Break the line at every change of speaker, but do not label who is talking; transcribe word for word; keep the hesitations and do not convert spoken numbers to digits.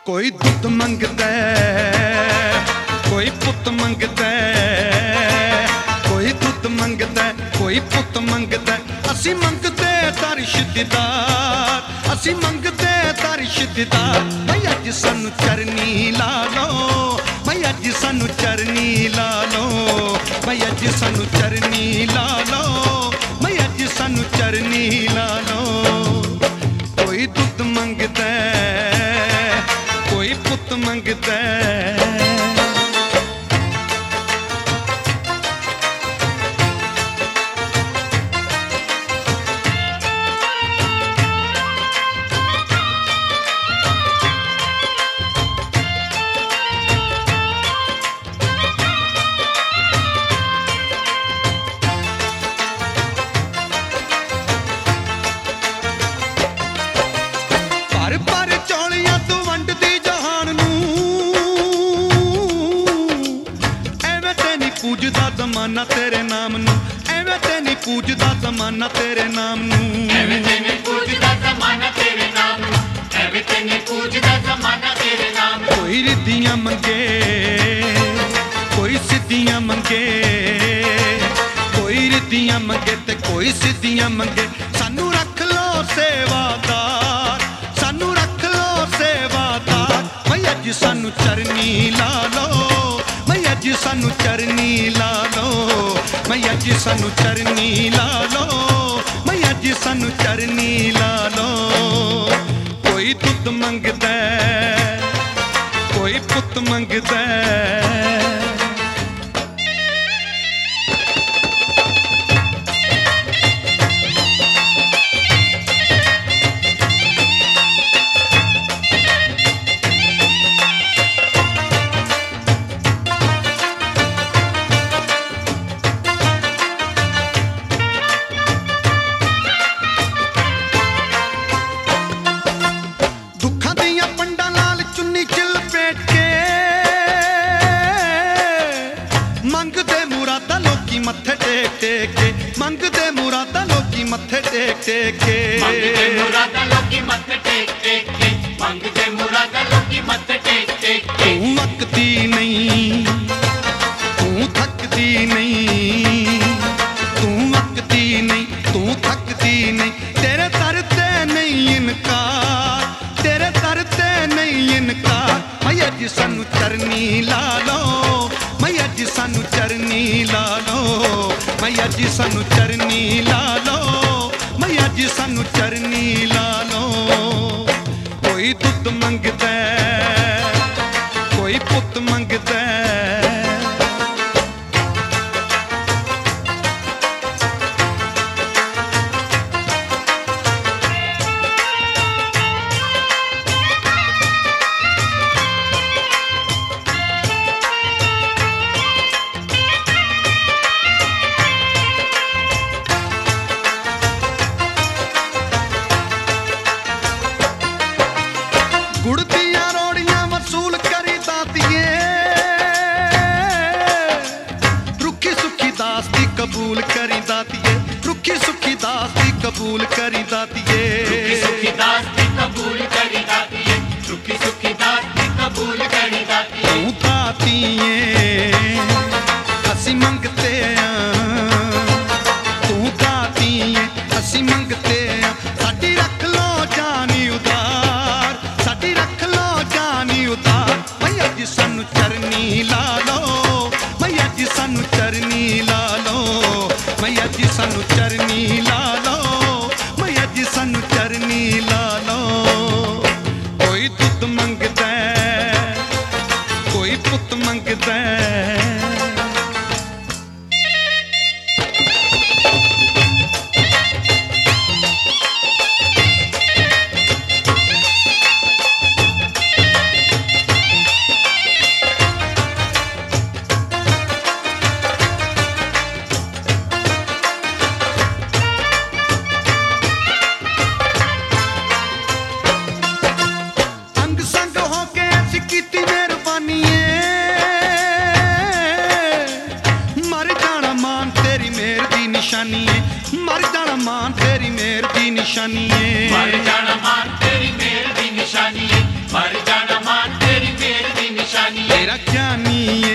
कोई दुध मंगदा कोई पुत मंगदा कोई दुध मंगदा कोई पुत मंगदा असी मंगदे तारिश दीदार असी मंगदे तारिश दीदार भई अज सानू चरनी ला लो भई अज सानू चरनी ला लो भई अज सानू चरनी ला लो भई अज सानू चरनी ला लो कोई दुध मंगदा कोई पुत मंगदा पूजदा जमाना तेरे नाम नू एवें ते नहीं पूजदा जमाना तेरे नाम नू
एवें ते नहीं पूजदा जमाना तेरे नाम नू एवें ते नहीं पूजदा जमाना तेरे नाम नू
कोई रिद्दियां मंगे कोई सिद्धियां मंगे कोई रिद्दियां मंगे ते कोई सिद्धियां मंगे सानू रख लो सेवादार सानू रख लो सेवादार भई अज सानू चरनी ला लो भई अज सानू चरनी ला लो भई अज सानू चरनी ला लो भई अज सानू चरनी ला लो कोई दुध मंगदा कोई पुत मंगदा मत्थे टेक टेक के मंगदे मुरादा लोकी मत्थे टेक टेक के
मंगदे मुरादा लोकी मत्थे टेक टेक के मंगदे मुरादा लोकी मत्थे टेक टेक के
तू अकदी नहीं तू थकदी नहीं तू अकदी नहीं तू थकदी नहीं तेरे दर ते नहीं इनकार तेरे दर ते नहीं इनकार भई अज सानू चरनी ला लो भई अज सानू चरनी ला लो भई अज सानू चरनी ला लो भई अज सानू चरनी ला लो कोई दुध मंगदा कोई पुत मंगदा गुड़ दिया रोड़ियां वसूल करी दातिए रुखी सुखी दास दी कबूल करी दातिए रुखी सुखी दास दी कबूल करी दातिए
रुखी सुखी दास दी कबूल करी दातिए रुखी सुखी दास दी कबूल करी दातिए
तू दातिए असी मंगते तू दातिए असी मंगते साडी रख लो जानी उदार साडी रख लो जानी उतार भई अज सानू चरनी ला लो भई अज सानू चरनी ला लो भई अज सानू चरनी ला लो भई अज सानू चरनी ला लो कोई दुध मंगदा कोई पुत मंगदा निशानी है मर जाना मान तेरी मेहर दी निशानी है
मर जाना मान तेरी मेहर दी निशानी है मर जाना मान
आख्या नी